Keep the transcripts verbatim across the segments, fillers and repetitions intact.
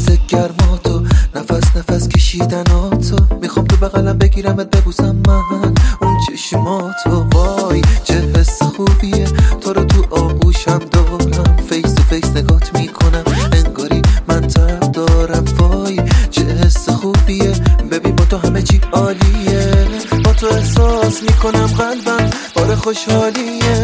حس گرماتو، نفس نفس کشیدناتو، میخوام تو بغلم بگیرمت ببوسم من اون چشماتو. وای چه حس خوبیه، تو رو تو آغوشم دارم، فیس تو فیس نگات میکنم انگاری من تب دارم. وای چه حس خوبیه، ببین با تو همه چی عالیه، با تو احساس میکنم قلبم بار خوشحالیه.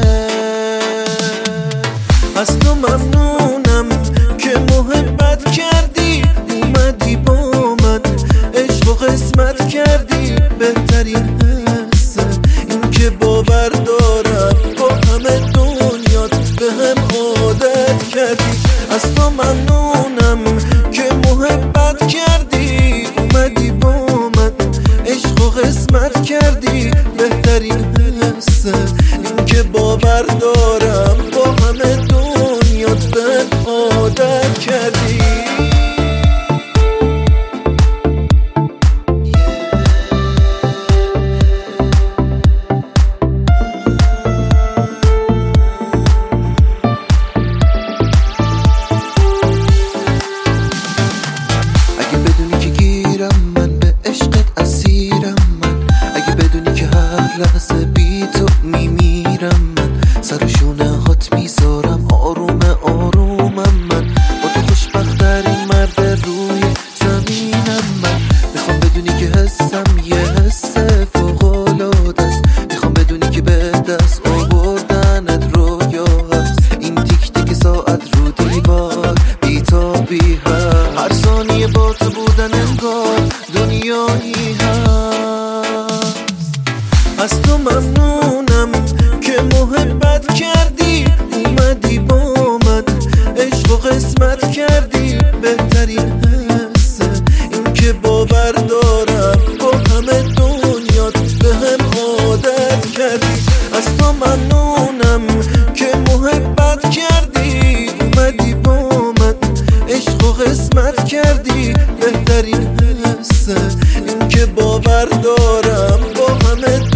از تو ممنونم که محبت کردی، اومدی با من عشق و قسمت کردی. بهترین حسه این که باور دارم با همه دنیات به هم عادت کردی. از تو ممنونم که محبت کردی، اومدی با من عشق و قسمت کردی. بهترین حسه این که باور دارم با همه دنیات به هم عادت کردی. لحظه بی تو میمیرم من، سر شونه هات میذارم آروم آرومم من. با تو خوشبخت‌ترین مرد روی زمینم من. میخوام بدونی که حسم یه حس فوق‌العاده است، میخوام بدونی که به دست آوردنت رویا هست. این تیک تیک ساعت رو دیوار بی‌تابی هست، هر ثانیه با تو بودن انگار دنیایی هست. از تو ممنونم که محبت کردی، اومدی با من عشق و قسمت کردی. بهترین حسه این که باور دارم با همه دنیات به هم عادت کردی. از تو ممنونم که محبت کردی، اومدی با من عشق و قسمت کردی. بهترین حسه این که باور دارم با همه